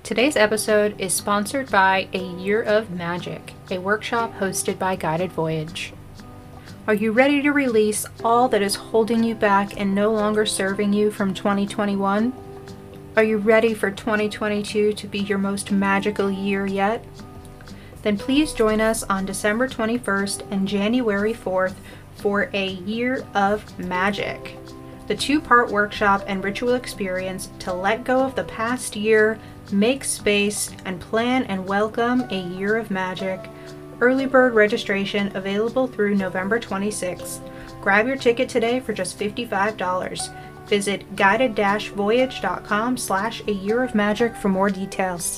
Today's episode is sponsored by A Year of Magic, a workshop hosted by Guided Voyage. Are you ready to release all that is holding you back and no longer serving you from 2021? Are you ready for 2022 to be your most magical year yet? Then please join us on December 21st and January 4th for A Year of Magic, the two-part workshop and ritual experience to let go of the past year, make space, and plan and welcome a year of magic. Early bird registration available through November 26th. Grab your ticket today for just $55. Visit guided-voyage.com/a year of magic for more details.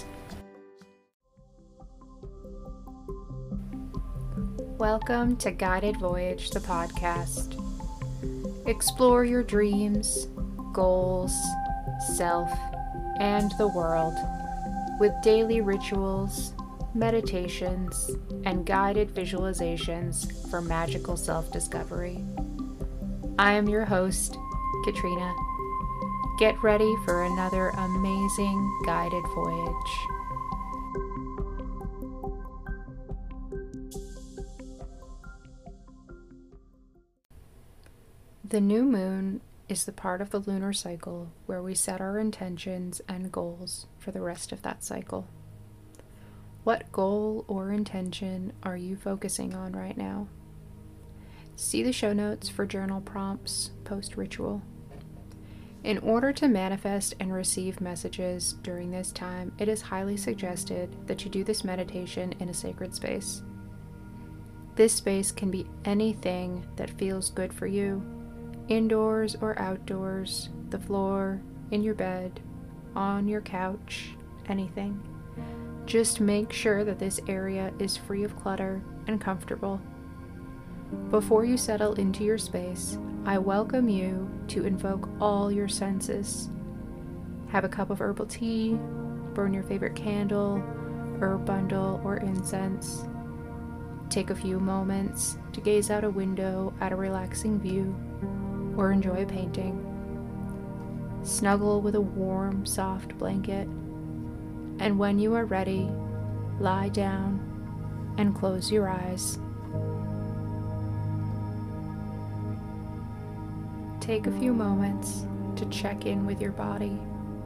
Welcome to Guided Voyage, the podcast. Explore your dreams, goals, self, and the world with daily rituals, meditations, and guided visualizations for magical self-discovery. I am your host, Katrina. Get ready for another amazing guided voyage. The new moon is the part of the lunar cycle where we set our intentions and goals for the rest of that cycle. What goal or intention are you focusing on right now? See the show notes for journal prompts post-ritual. In order to manifest and receive messages during this time, it is highly suggested that you do this meditation in a sacred space. This space can be anything that feels good for you, indoors or outdoors, the floor, in your bed, on your couch, anything. Just make sure that this area is free of clutter and comfortable. Before you settle into your space, I welcome you to invoke all your senses. Have a cup of herbal tea, burn your favorite candle, herb bundle, or incense. Take a few moments to gaze out a window at a relaxing view, or enjoy a painting. Snuggle with a warm, soft blanket, and when you are ready, lie down and close your eyes. Take a few moments to check in with your body.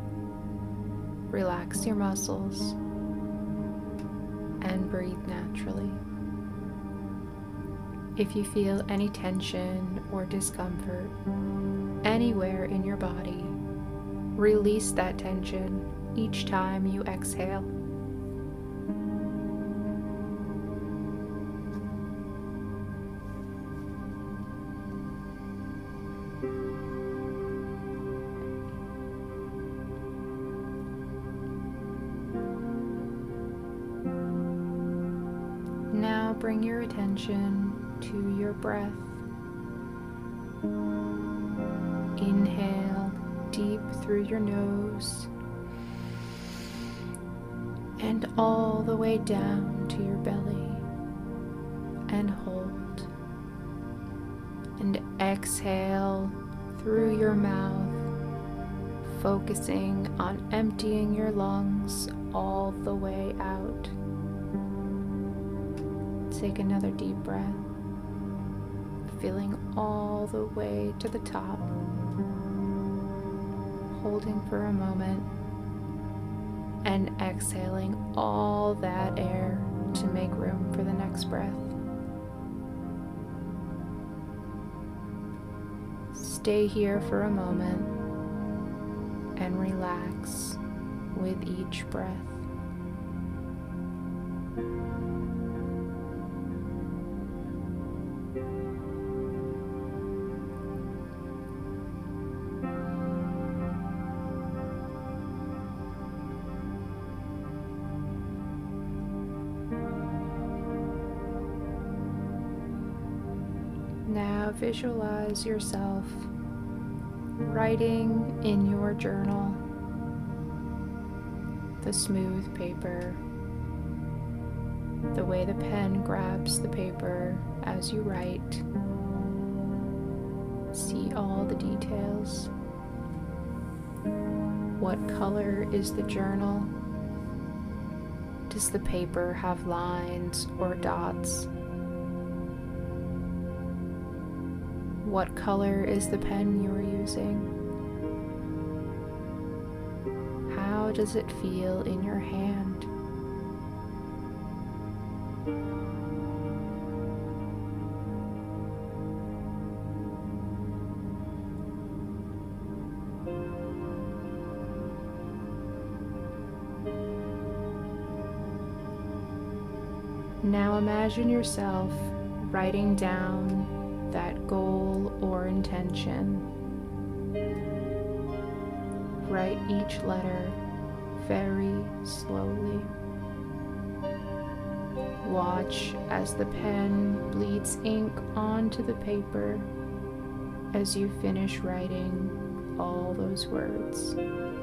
Relax your muscles and breathe naturally. If you feel any tension or discomfort anywhere in your body, release that tension each time you exhale. Now bring your attention to your breath. Inhale deep through your nose and all the way down to your belly, and hold. And exhale through your mouth, focusing on emptying your lungs all the way out. Take another deep breath, filling all the way to the top, holding for a moment, and exhaling all that air to make room for the next breath. Stay here for a moment and relax with each breath. Now visualize yourself writing in your journal, the smooth paper, the way the pen grabs the paper as you write. See all the details. What color is the journal? Does the paper have lines or dots? What color is the pen you are using? How does it feel in your hand? Now imagine yourself writing down that goal or intention. Write each letter very slowly. Watch as the pen bleeds ink onto the paper as you finish writing all those words.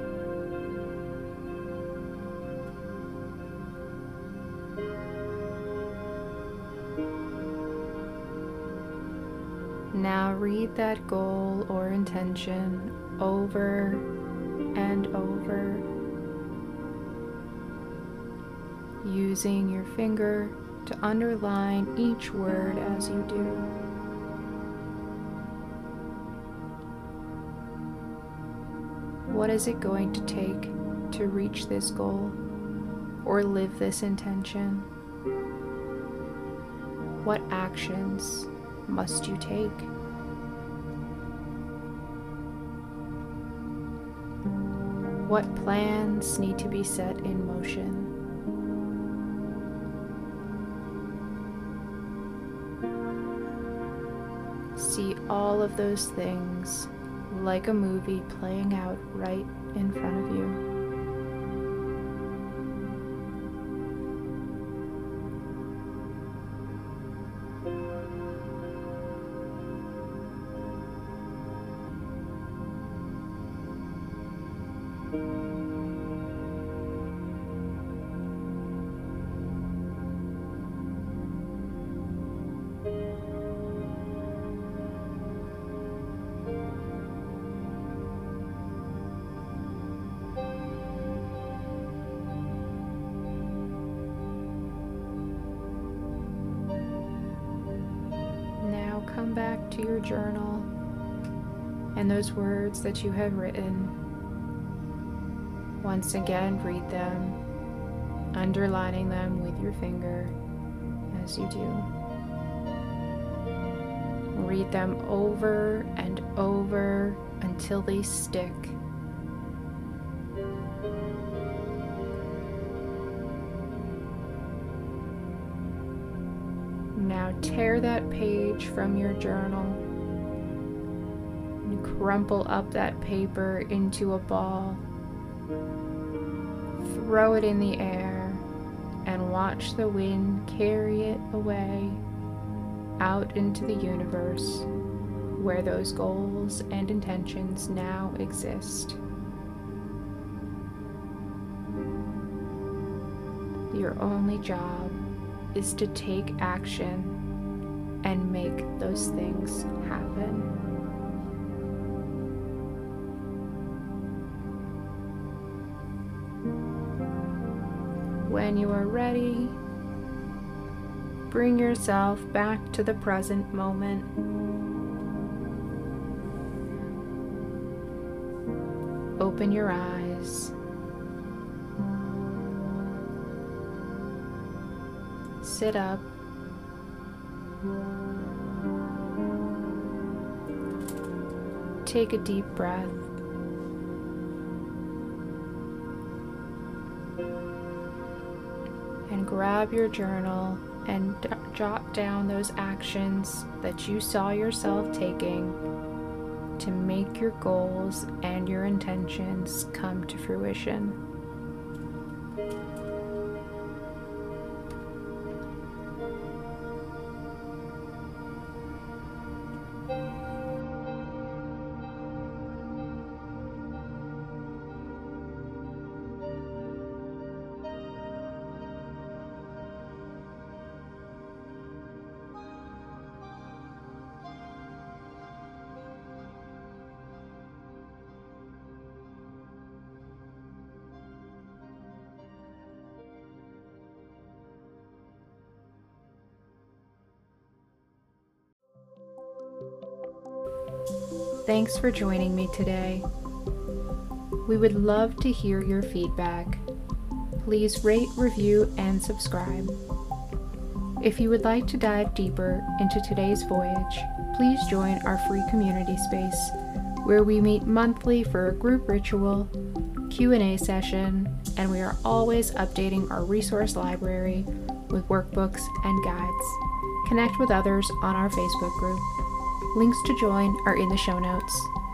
Now read that goal or intention over and over, using your finger to underline each word as you do. What is it going to take to reach this goal or live this intention? What actions must you take? What plans need to be set in motion? See all of those things like a movie playing out right in front of you. Now come back to your journal and those words that you have written. Once again, read them, underlining them with your finger as you do. Read them over and over until they stick. Now tear that page from your journal and crumple up that paper into a ball. Throw it in the air and watch the wind carry it away out into the universe where those goals and intentions now exist. Your only job is to take action and make those things happen. When you are ready, bring yourself back to the present moment. Open your eyes. Sit up. Take a deep breath. And grab your journal and jot down those actions that you saw yourself taking to make your goals and your intentions come to fruition. Thanks for joining me today. We would love to hear your feedback. Please rate, review, and subscribe. If you would like to dive deeper into today's voyage, please join our free community space where we meet monthly for a group ritual, Q&A session, and we are always updating our resource library with workbooks and guides. Connect with others on our Facebook group. Links to join are in the show notes.